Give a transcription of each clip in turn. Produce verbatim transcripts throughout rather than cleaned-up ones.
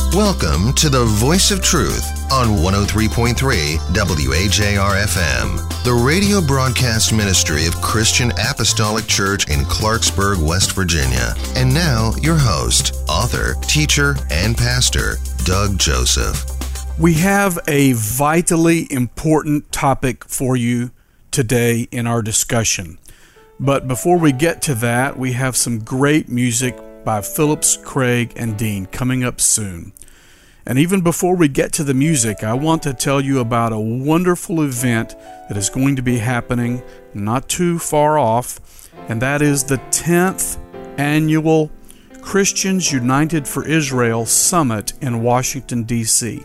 Welcome to the Voice of Truth on one oh three point three W A J R F M, the radio broadcast ministry of Christian Apostolic Church in Clarksburg, West Virginia. And now, your host, author, teacher, and pastor, Doug Joseph. We have a vitally important topic for you today in our discussion. But before we get to that, we have some great music by Phillips, Craig, and Dean coming up soon. And even before we get to the music, I want to tell you about a wonderful event that is going to be happening not too far off, and that is the tenth annual Christians United for Israel Summit in Washington, D C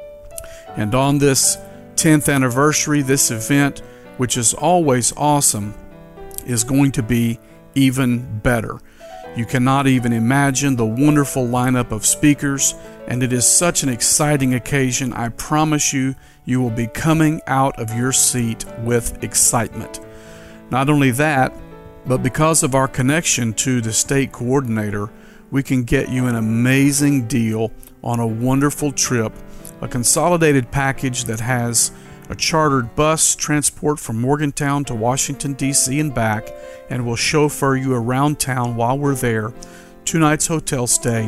And on this tenth anniversary, this event, which is always awesome, is going to be even better. You cannot even imagine the wonderful lineup of speakers, and it is such an exciting occasion. I promise you, you will be coming out of your seat with excitement. Not only that, but because of our connection to the state coordinator, we can get you an amazing deal on a wonderful trip, a consolidated package that has a chartered bus transport from Morgantown to Washington, D C and back, and will chauffeur you around town while we're there, two nights hotel stay,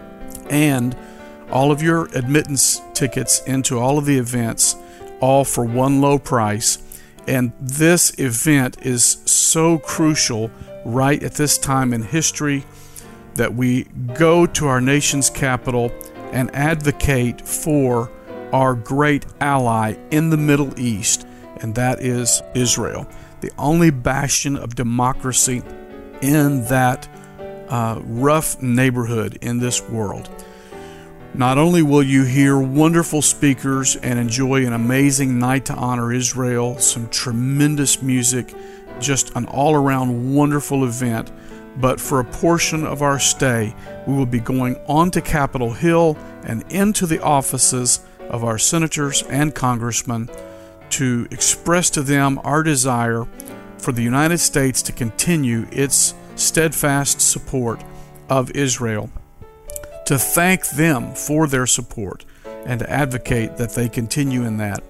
and all of your admittance tickets into all of the events, all for one low price. And this event is so crucial right at this time in history that we go to our nation's capital and advocate for our great ally in the Middle East, and that is Israel, the only bastion of democracy in that uh, rough neighborhood in this world. Not only will you hear wonderful speakers and enjoy an amazing night to honor Israel, some tremendous music, just an all-around wonderful event, but for a portion of our stay, we will be going on to Capitol Hill and into the offices of our senators and congressmen to express to them our desire for the United States to continue its steadfast support of Israel, to thank them for their support, and to advocate that they continue in that.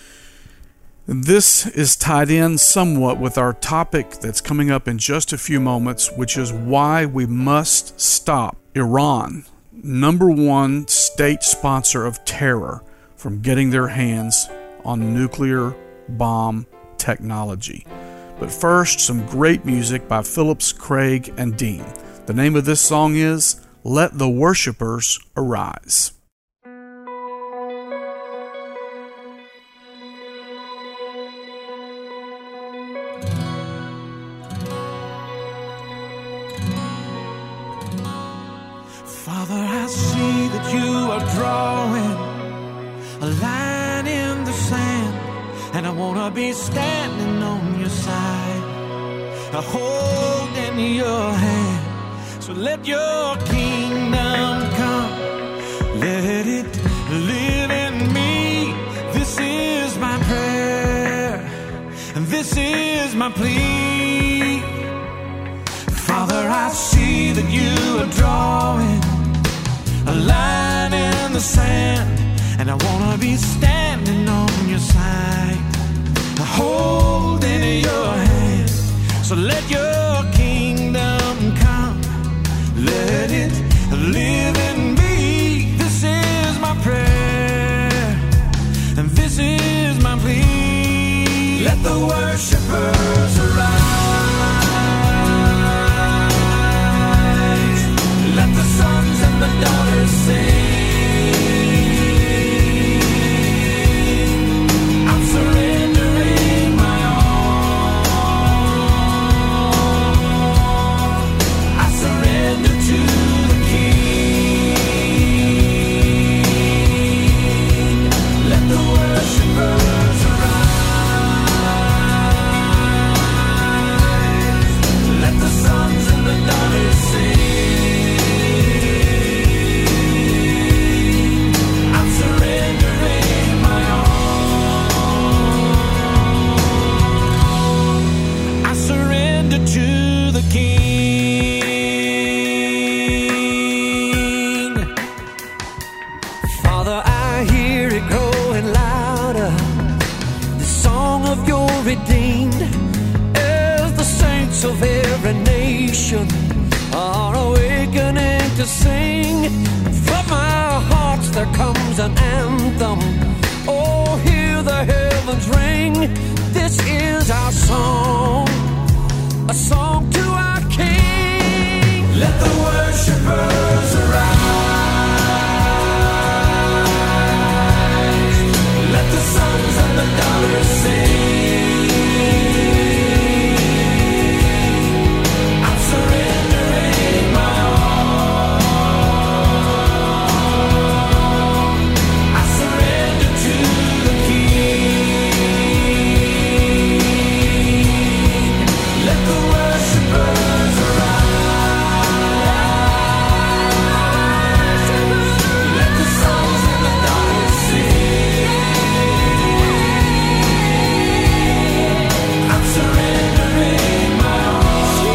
This is tied in somewhat with our topic that's coming up in just a few moments, which is why we must stop Iran, number one state sponsor of terror, from getting their hands on nuclear bomb technology. But first, some great music by Phillips, Craig, and Dean. The name of this song is Let the Worshipers Arise. Father, I see that you are drawing a line in the sand, and I want to be standing on your side, a hold in your hand. So let your kingdom come, let it live in me. This is my prayer, and this is my plea. Father, I see that you are drawing a line in the sand, and I want to be standing on your side, holding your hand. So let your kingdom come, let it live in me. This is my prayer, and this is my plea. Let the worshipers arise. Let the sons and the daughters sing. Let the sons and the daughters sing. nation are awakening to sing. From our hearts there comes an anthem. Oh, hear the heavens ring. This is our song, a song to our King. Let the worshipers arise. Let the sons and the daughters sing. I'm surrendering my all. I surrender to the King. Let the worshipers arise. Let the sons and the daughters sing. I'm surrendering my all.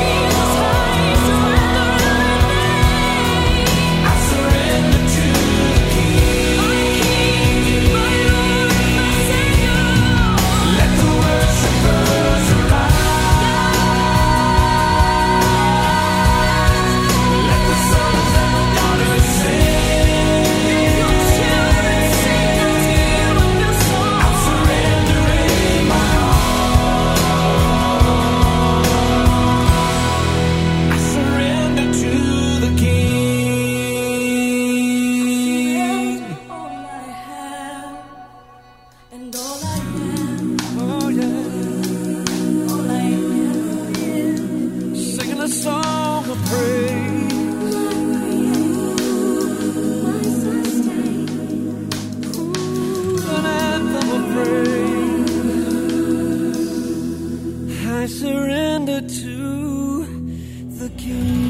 I surrender to the King. Let the worshipers arise. Let the sons and the daughters sing. I'm surrendering my all. I surrender to the King. All I have and all I am, Oh yeah, all I ever been. singing a song of praise. My sustain, An anthem of praise. I surrender to the King.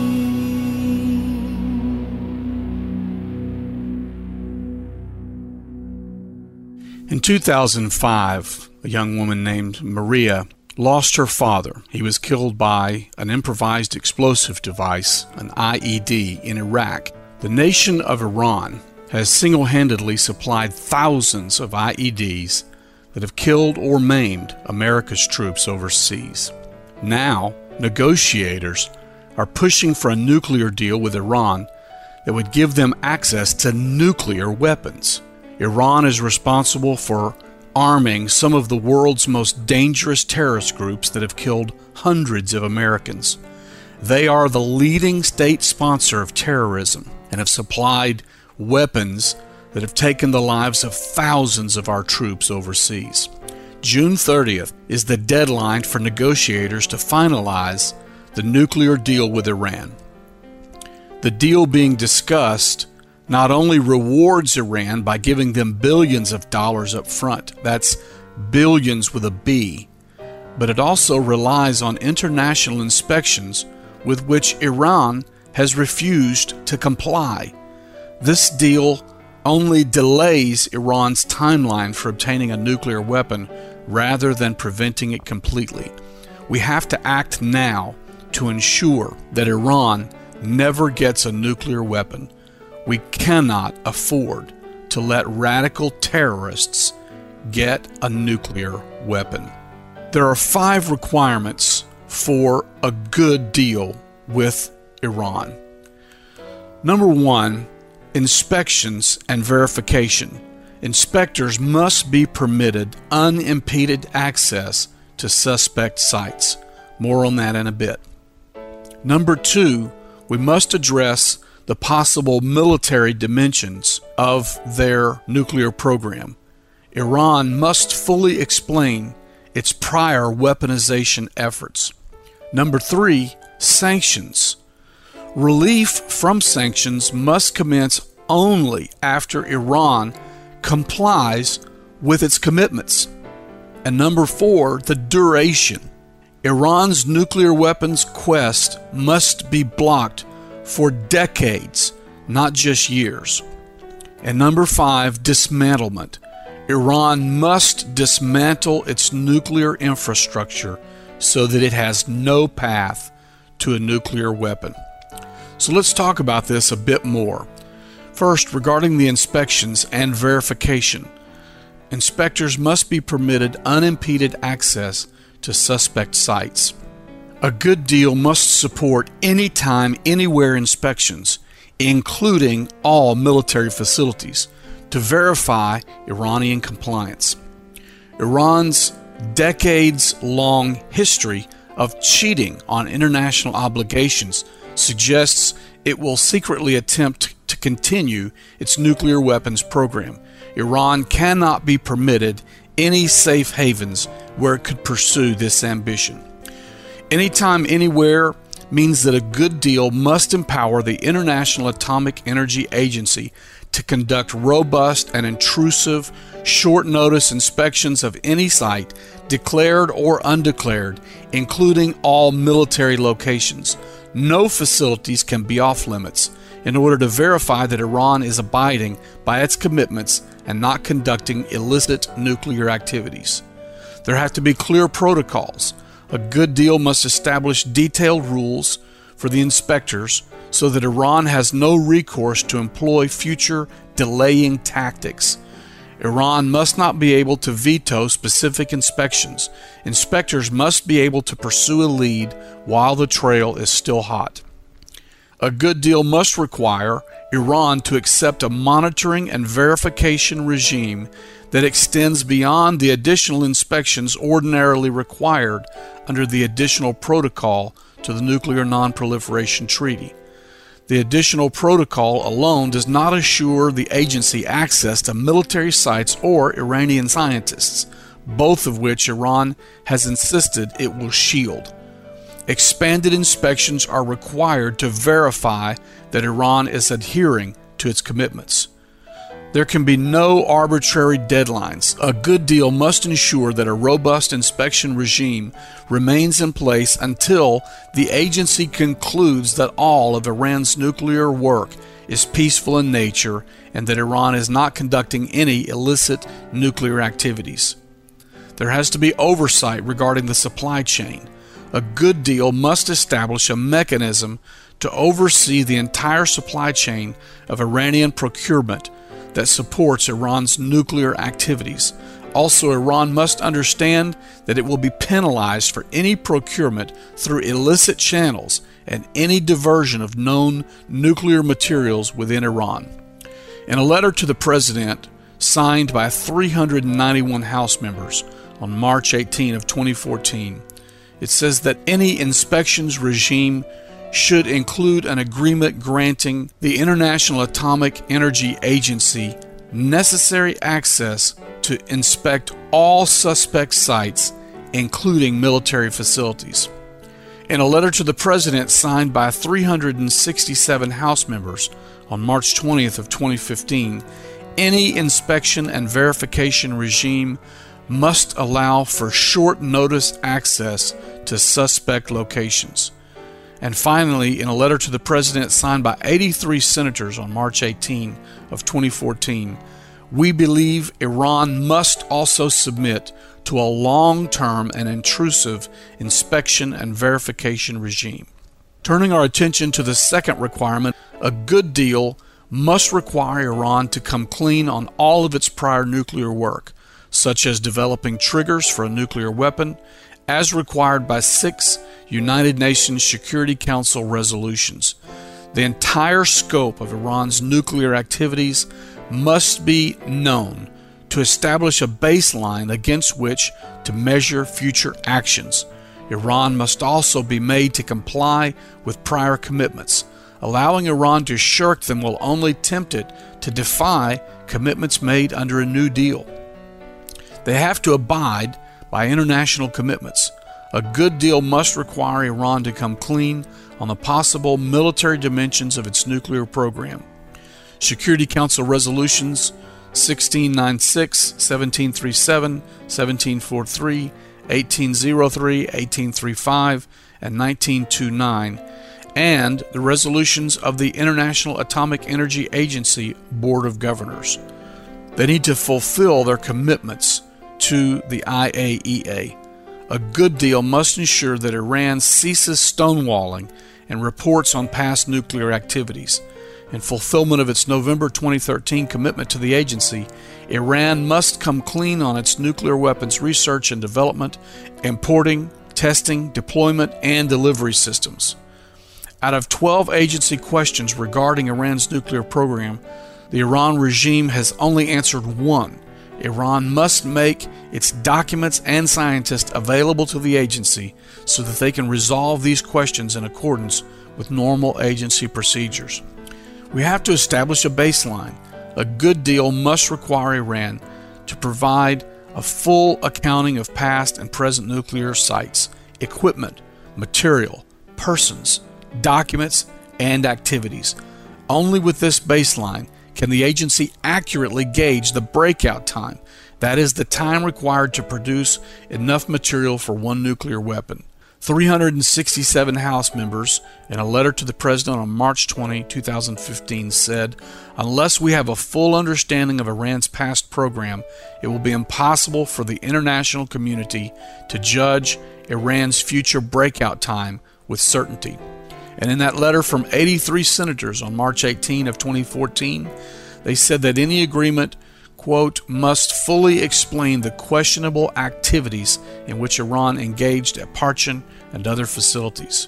In two thousand five, a young woman named Maria lost her father. He was killed by an improvised explosive device, an I E D, in Iraq. The nation of Iran has single-handedly supplied thousands of I E Ds that have killed or maimed America's troops overseas. Now, negotiators are pushing for a nuclear deal with Iran that would give them access to nuclear weapons. Iran is responsible for arming some of the world's most dangerous terrorist groups that have killed hundreds of Americans. They are the leading state sponsor of terrorism and have supplied weapons that have taken the lives of thousands of our troops overseas. June thirtieth is the deadline for negotiators to finalize the nuclear deal with Iran. The deal being discussed not only rewards Iran by giving them billions of dollars up front, that's billions with a B, but it also relies on international inspections with which Iran has refused to comply. This deal only delays Iran's timeline for obtaining a nuclear weapon rather than preventing it completely. We have to act now to ensure that Iran never gets a nuclear weapon. We cannot afford to let radical terrorists get a nuclear weapon. There are five requirements for a good deal with Iran. Number one, inspections and verification. Inspectors must be permitted unimpeded access to suspect sites. More on that in a bit. Number two, we must address the possible military dimensions of their nuclear program. Iran must fully explain its prior weaponization efforts. Number three, sanctions. Relief from sanctions must commence only after Iran complies with its commitments. And number four, the duration. Iran's nuclear weapons quest must be blocked for decades, not just years. And number five, dismantlement. Iran must dismantle its nuclear infrastructure so that it has no path to a nuclear weapon. So let's talk about this a bit more. First, regarding the inspections and verification. Inspectors must be permitted unimpeded access to suspect sites. A good deal must support anytime, anywhere inspections, including all military facilities, to verify Iranian compliance. Iran's decades-long history of cheating on international obligations suggests it will secretly attempt to continue its nuclear weapons program. Iran cannot be permitted any safe havens where it could pursue this ambition. Anytime, anywhere means that a good deal must empower the International Atomic Energy Agency to conduct robust and intrusive short-notice inspections of any site, declared or undeclared, including all military locations. No facilities can be off-limits in order to verify that Iran is abiding by its commitments and not conducting illicit nuclear activities. There have to be clear protocols. A good deal must establish detailed rules for the inspectors so that Iran has no recourse to employ future delaying tactics. Iran must not be able to veto specific inspections. Inspectors must be able to pursue a lead while the trail is still hot. A good deal must require Iran to accept a monitoring and verification regime that extends beyond the additional inspections ordinarily required under the additional protocol to the Nuclear Non-Proliferation Treaty. The additional protocol alone does not assure the agency access to military sites or Iranian scientists, both of which Iran has insisted it will shield. Expanded inspections are required to verify that Iran is adhering to its commitments. There can be no arbitrary deadlines. A good deal must ensure that a robust inspection regime remains in place until the agency concludes that all of Iran's nuclear work is peaceful in nature and that Iran is not conducting any illicit nuclear activities. There has to be oversight regarding the supply chain. A good deal must establish a mechanism to oversee the entire supply chain of Iranian procurement that supports Iran's nuclear activities. Also, Iran must understand that it will be penalized for any procurement through illicit channels and any diversion of known nuclear materials within Iran. In a letter to the President, signed by three hundred ninety-one House members on March eighteenth of twenty fourteen, it says that any inspections regime should include an agreement granting the International Atomic Energy Agency necessary access to inspect all suspect sites, including military facilities. In a letter to the President signed by three hundred sixty-seven House members on March twentieth of twenty fifteen, any inspection and verification regime must allow for short notice access to suspect locations. And finally, in a letter to the President signed by eighty-three senators on March eighteenth of twenty fourteen, we believe Iran must also submit to a long-term and intrusive inspection and verification regime. Turning our attention to the second requirement, a good deal must require Iran to come clean on all of its prior nuclear work, such as developing triggers for a nuclear weapon, as required by six United Nations Security Council resolutions. The entire scope of Iran's nuclear activities must be known to establish a baseline against which to measure future actions. Iran must also be made to comply with prior commitments. Allowing Iran to shirk them will only tempt it to defy commitments made under a new deal. They have to abide by international commitments. A good deal must require Iran to come clean on the possible military dimensions of its nuclear program. Security Council resolutions sixteen ninety-six, seventeen thirty-seven, seventeen forty-three, eighteen oh three, eighteen thirty-five, and nineteen twenty-nine, and the resolutions of the International Atomic Energy Agency Board of Governors. They need to fulfill their commitments to the I A E A. A good deal must ensure that Iran ceases stonewalling and reports on past nuclear activities. In fulfillment of its November twenty thirteen commitment to the agency, Iran must come clean on its nuclear weapons research and development, importing, testing, deployment, and delivery systems. Out of twelve agency questions regarding Iran's nuclear program, the Iran regime has only answered one. Iran must make its documents and scientists available to the agency so that they can resolve these questions in accordance with normal agency procedures. We have to establish a baseline. A good deal must require Iran to provide a full accounting of past and present nuclear sites, equipment, material, persons, documents, and activities. Only with this baseline can the agency accurately gauge the breakout time, that is, the time required to produce enough material for one nuclear weapon. three hundred sixty-seven House members, in a letter to the President on March twentieth, two thousand fifteen, said, "Unless we have a full understanding of Iran's past program, it will be impossible for the international community to judge Iran's future breakout time with certainty." And in that letter from eighty-three senators on March eighteenth of twenty fourteen, they said that any agreement, quote, must fully explain the questionable activities in which Iran engaged at Parchin and other facilities.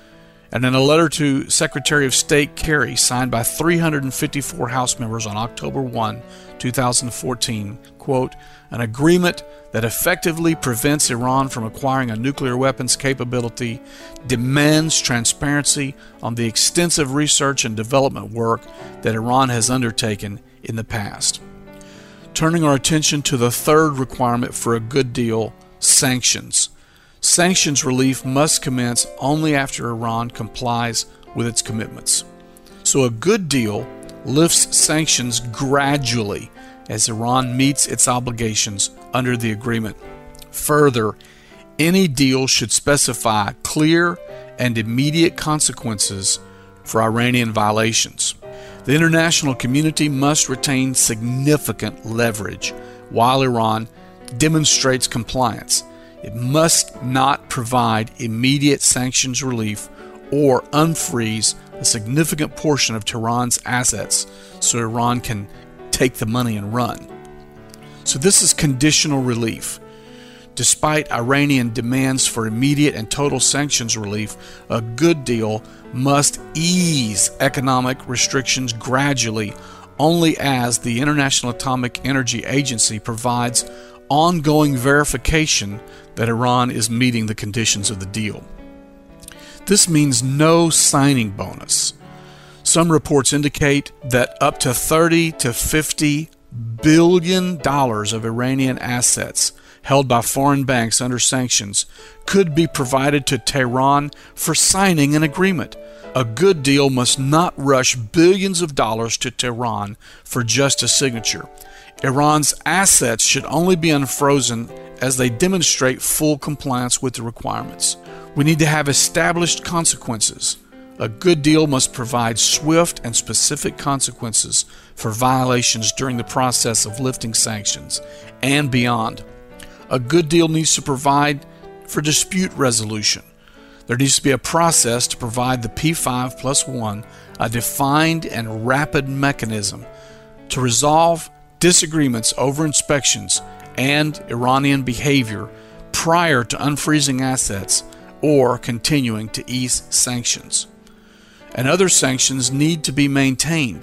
And in a letter to Secretary of State Kerry, signed by three hundred fifty-four House members on October first, two thousand fourteen, quote, an agreement that effectively prevents Iran from acquiring a nuclear weapons capability demands transparency on the extensive research and development work that Iran has undertaken in the past. Turning our attention to the third requirement for a good deal, sanctions. Sanctions relief must commence only after Iran complies with its commitments. So a good deal lifts sanctions gradually as Iran meets its obligations under the agreement. Further, any deal should specify clear and immediate consequences for Iranian violations. The international community must retain significant leverage while Iran demonstrates compliance. It must not provide immediate sanctions relief or unfreeze a significant portion of Tehran's assets so Iran can take the money and run. So this is conditional relief. Despite Iranian demands for immediate and total sanctions relief, a good deal must ease economic restrictions gradually only as the International Atomic Energy Agency provides ongoing verification that Iran is meeting the conditions of the deal. This means no signing bonus. Some reports indicate that up to thirty to fifty billion dollars of Iranian assets held by foreign banks under sanctions could be provided to Tehran for signing an agreement. A good deal must not rush billions of dollars to Tehran for just a signature. Iran's assets should only be unfrozen as they demonstrate full compliance with the requirements. We need to have established consequences. A good deal must provide swift and specific consequences for violations during the process of lifting sanctions and beyond. A good deal needs to provide for dispute resolution. There needs to be a process to provide the P five plus one a defined and rapid mechanism to resolve disagreements over inspections and Iranian behavior prior to unfreezing assets or continuing to ease sanctions. And other sanctions need to be maintained.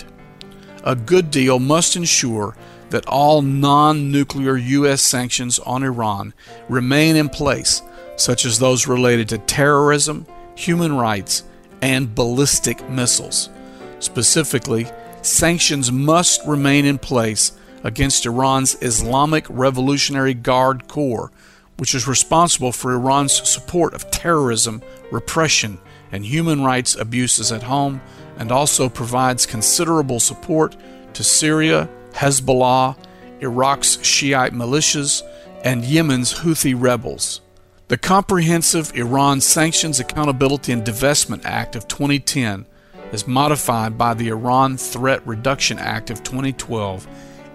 A good deal must ensure that all non-nuclear U S sanctions on Iran remain in place, such as those related to terrorism, human rights, and ballistic missiles. Specifically, sanctions must remain in place against Iran's Islamic Revolutionary Guard Corps, which is responsible for Iran's support of terrorism, repression, and human rights abuses at home, and also provides considerable support to Syria, Hezbollah, Iraq's Shiite militias, and Yemen's Houthi rebels. The Comprehensive Iran Sanctions Accountability and Divestment Act of twenty ten, as modified by the Iran Threat Reduction Act of twenty twelve,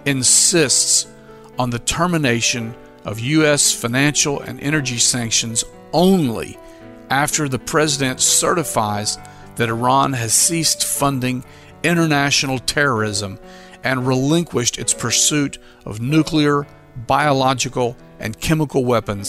insists on the termination of U S financial and energy sanctions only after the President certifies that Iran has ceased funding international terrorism and relinquished its pursuit of nuclear, biological, and chemical weapons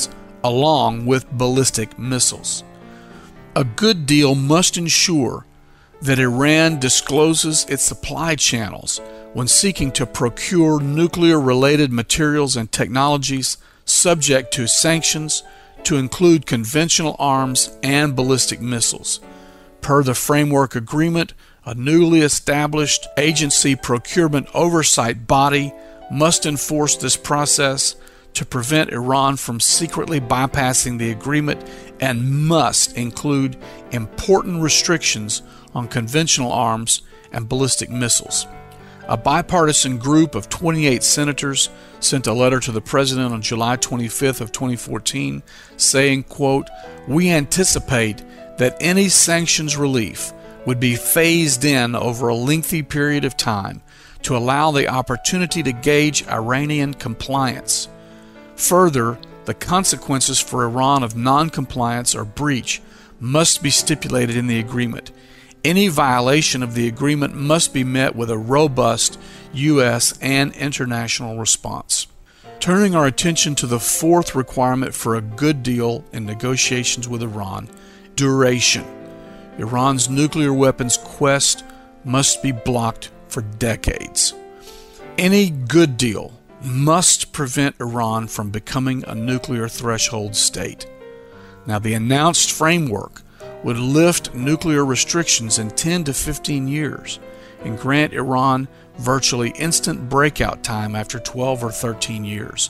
along with ballistic missiles. A good deal must ensure that Iran discloses its supply channels when seeking to procure nuclear-related materials and technologies subject to sanctions to include conventional arms and ballistic missiles. Per the framework agreement, a newly established agency procurement oversight body must enforce this process to prevent Iran from secretly bypassing the agreement and must include important restrictions on conventional arms and ballistic missiles. A bipartisan group of twenty-eight senators sent a letter to the president on July twenty-fifth of twenty fourteen saying, quote, "We anticipate that any sanctions relief would be phased in over a lengthy period of time to allow the opportunity to gauge Iranian compliance. Further, the consequences for Iran of non-compliance or breach must be stipulated in the agreement. Any violation of the agreement must be met with a robust U S and international response." Turning our attention to the fourth requirement for a good deal in negotiations with Iran, duration. Iran's nuclear weapons quest must be blocked for decades. Any good deal must prevent Iran from becoming a nuclear threshold state. Now, the announced framework would lift nuclear restrictions in ten to fifteen years and grant Iran virtually instant breakout time after twelve or thirteen years.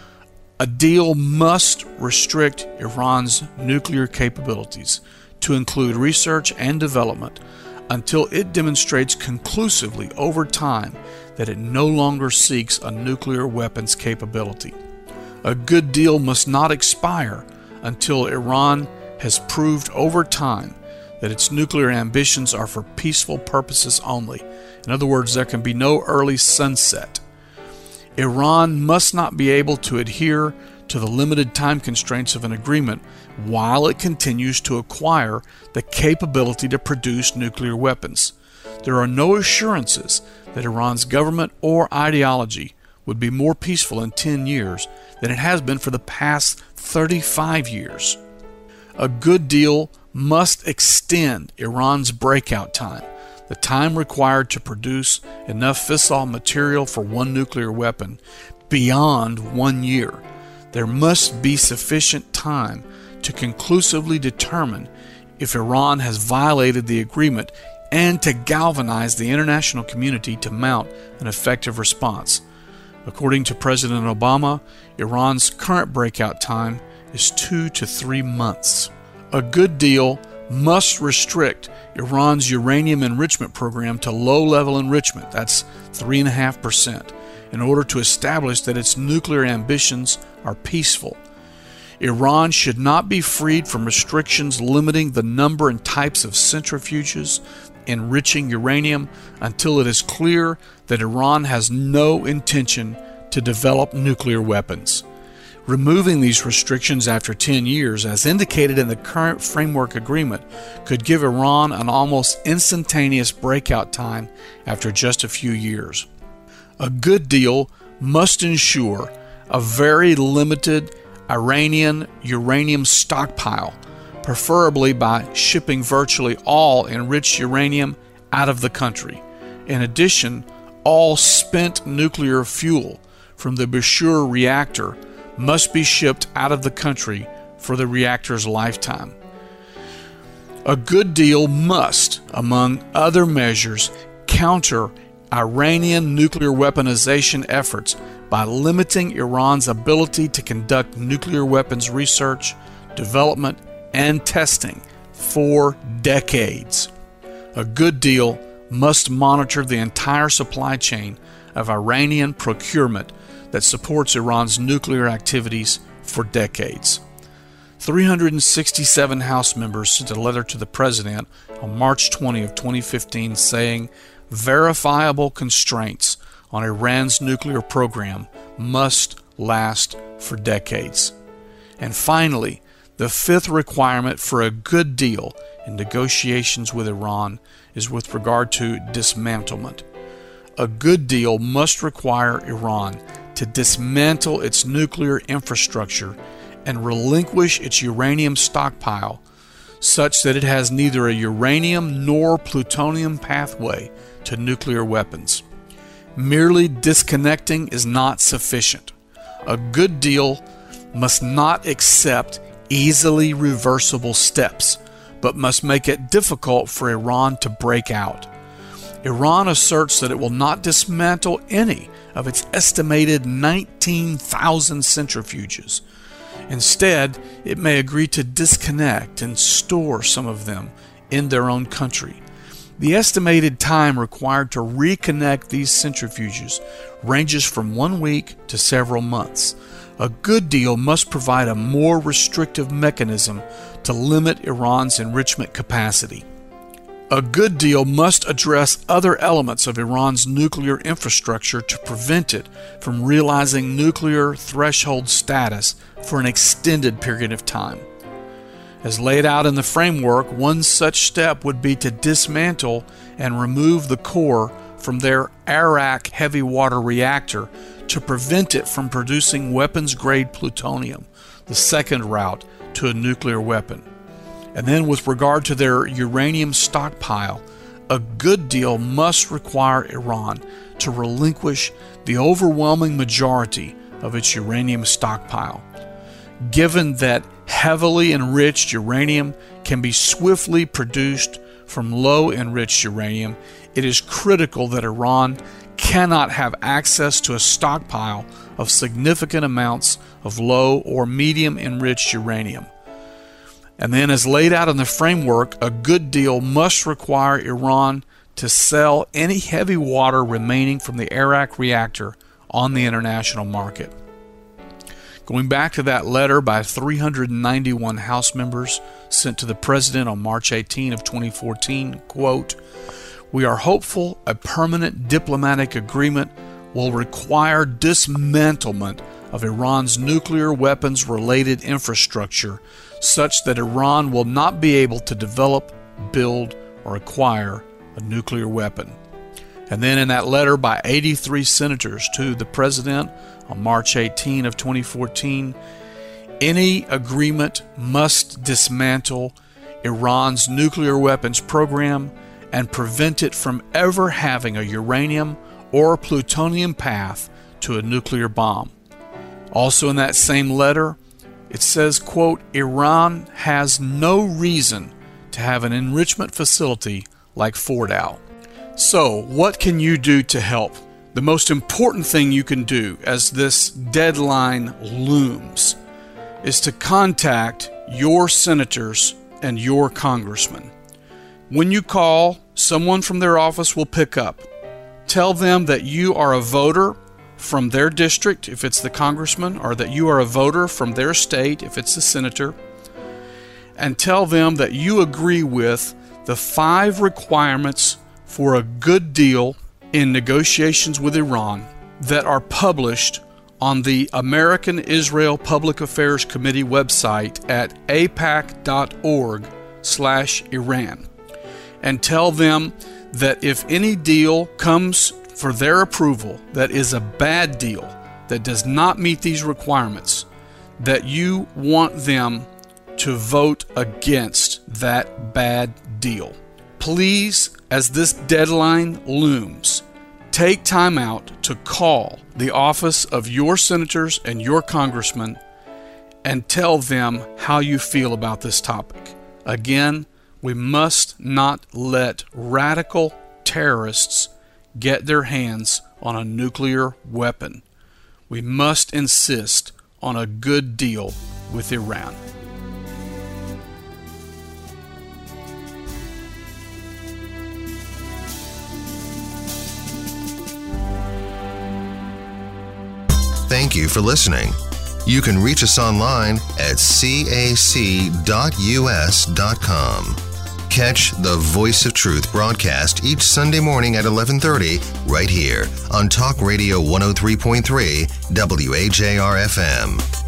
A deal must restrict Iran's nuclear capabilities to include research and development until it demonstrates conclusively over time that it no longer seeks a nuclear weapons capability. A good deal must not expire until Iran has proved over time that its nuclear ambitions are for peaceful purposes only. In other words, there can be no early sunset. Iran must not be able to adhere to the limited time constraints of an agreement while it continues to acquire the capability to produce nuclear weapons. There are no assurances that Iran's government or ideology would be more peaceful in ten years than it has been for the past thirty-five years. A good deal must extend Iran's breakout time, the time required to produce enough fissile material for one nuclear weapon, beyond one year. There must be sufficient time to conclusively determine if Iran has violated the agreement and to galvanize the international community to mount an effective response. According to President Obama, Iran's current breakout time is two to three months. A good deal must restrict Iran's uranium enrichment program to low-level enrichment, that's three point five percent, in order to establish that its nuclear ambitions are peaceful. Iran should not be freed from restrictions limiting the number and types of centrifuges enriching uranium until it is clear that Iran has no intention to develop nuclear weapons. Removing these restrictions after ten years, as indicated in the current framework agreement, could give Iran an almost instantaneous breakout time after just a few years. A good deal must ensure a very limited Iranian uranium stockpile, preferably by shipping virtually all enriched uranium out of the country. In addition, all spent nuclear fuel from the Bushehr reactor must be shipped out of the country for the reactor's lifetime. A good deal must, among other measures, counter Iranian nuclear weaponization efforts by limiting Iran's ability to conduct nuclear weapons research, development, and testing for decades. A good deal must monitor the entire supply chain of Iranian procurement that supports Iran's nuclear activities for decades. three hundred sixty-seven House members sent a letter to the President on March twentieth of twenty fifteen saying verifiable constraints on Iran's nuclear program must last for decades. And finally, the fifth requirement for a good deal in negotiations with Iran is with regard to dismantlement. A good deal must require Iran to dismantle its nuclear infrastructure and relinquish its uranium stockpile such that it has neither a uranium nor plutonium pathway to nuclear weapons. Merely disconnecting is not sufficient. A good deal must not accept easily reversible steps, but must make it difficult for Iran to break out. Iran asserts that it will not dismantle any of its estimated nineteen thousand centrifuges. Instead, it may agree to disconnect and store some of them in their own country. The estimated time required to reconnect these centrifuges ranges from one week to several months. A good deal must provide a more restrictive mechanism to limit Iran's enrichment capacity. A good deal must address other elements of Iran's nuclear infrastructure to prevent it from realizing nuclear threshold status for an extended period of time. As laid out in the framework, one such step would be to dismantle and remove the core from their Arak heavy water reactor to prevent it from producing weapons-grade plutonium, the second route to a nuclear weapon. And then with regard to their uranium stockpile, a good deal must require Iran to relinquish the overwhelming majority of its uranium stockpile. Given that heavily enriched uranium can be swiftly produced from low enriched uranium, it is critical that Iran cannot have access to a stockpile of significant amounts of low or medium enriched uranium. And then, as laid out in the framework, a good deal must require Iran to sell any heavy water remaining from the Arak reactor on the international market. Going back to that letter by three hundred ninety-one House members sent to the President on March eighteenth of twenty fourteen, quote, "We are hopeful a permanent diplomatic agreement will require dismantlement of Iran's nuclear weapons-related infrastructure such that Iran will not be able to develop, build, or acquire a nuclear weapon." And then in that letter by eighty-three senators to the President on March eighteenth of twenty fourteen, any agreement must dismantle Iran's nuclear weapons program and prevent it from ever having a uranium or plutonium path to a nuclear bomb. Also in that same letter, it says, quote, "Iran has no reason to have an enrichment facility like Fordow." So, what can you do to help? The most important thing you can do as this deadline looms is to contact your senators and your congressmen. When you call, someone from their office will pick up. Tell them that you are a voter from their district, if it's the congressman, or that you are a voter from their state, if it's the senator, and tell them that you agree with the five requirements for a good deal in negotiations with Iran that are published on the American Israel Public Affairs Committee website at a p a c dot org slash Iran. And tell them that if any deal comes for their approval that is a bad deal, that does not meet these requirements, that you want them to vote against that bad deal. Please, as this deadline looms, take time out to call the office of your senators and your congressmen and tell them how you feel about this topic. Again, we must not let radical terrorists get their hands on a nuclear weapon. We must insist on a good deal with Iran. Thank you for listening. You can reach us online at c a c dot u s dot com. Catch the Voice of Truth broadcast each Sunday morning at eleven thirty right here on Talk Radio one oh three point three W A J R F M.